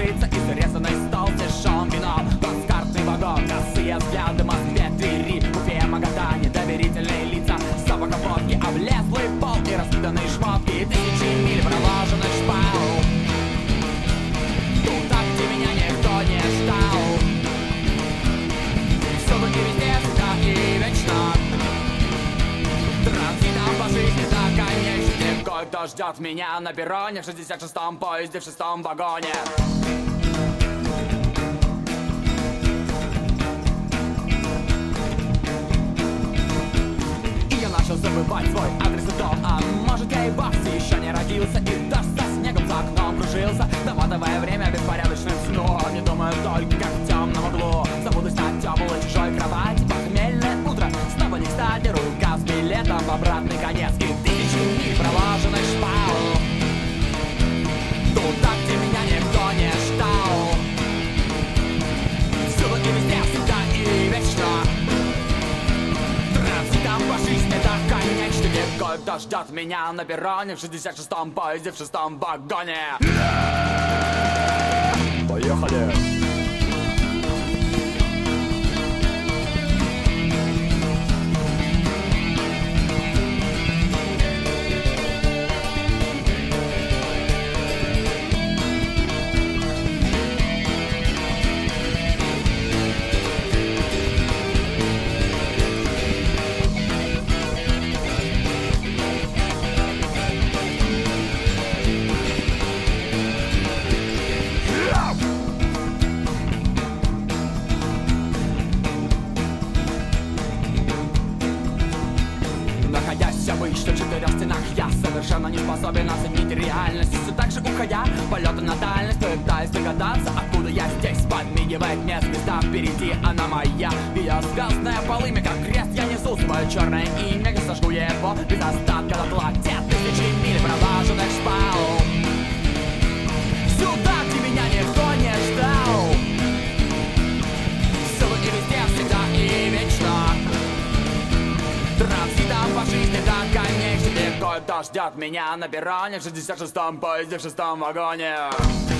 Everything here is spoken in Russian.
лица и срезанный стол с дешевым вином. Плацкартный вагон, косые взгляды, Москве, Твери, Уфе, Магадане, доверительные лица, запах водки, облезлый пол и раскиданные шмотки, тысячи миль проложенных шпал. Туда, где меня никто не ждал, всюду и везде, всегда и вечно. Транзитом по жизни до конечности. Кое-кто ждет меня на перроне в 66-м поезде, в 6-м вагоне. И я начал забывать свой адрес и дом. А может, я и вовсе еще не родился, и дождь за снегом за окном кружился, наматывая время беспорядочным сном. Не думаю только, как в темном углу забудусь на теплой чужой кровати. Похмельное утро, снова не кстати, рука с билетом в обратный конец и тысячи миль проложенных шпал. Туда, где меня никто не ждал, всюду и везде, всегда и вечно. Транзитом по жизни до конечности. Кое-кто ждет меня на перроне в 66-м поезде, в 6-м вагоне. Поехали! Находясь обычно в четырех стенах, я совершенно не способен оценить реальность. Все так же уходя, полеты на дальность, пытаясь догадаться, откуда я здесь. Подмигивает мне звезда впереди, она моя. Ее звездное полымя, как крест, я несу свое черное имя. Я сожгу его без остатка дотла. Те тысячи миль проложенных шпал. Сюда, где меня никто не ждал, всюду и везде, всегда и вечно. Транзитом по жизни до конечности. Кое-кто ждет меня на перроне в 66-м поезде, в 6-м вагоне.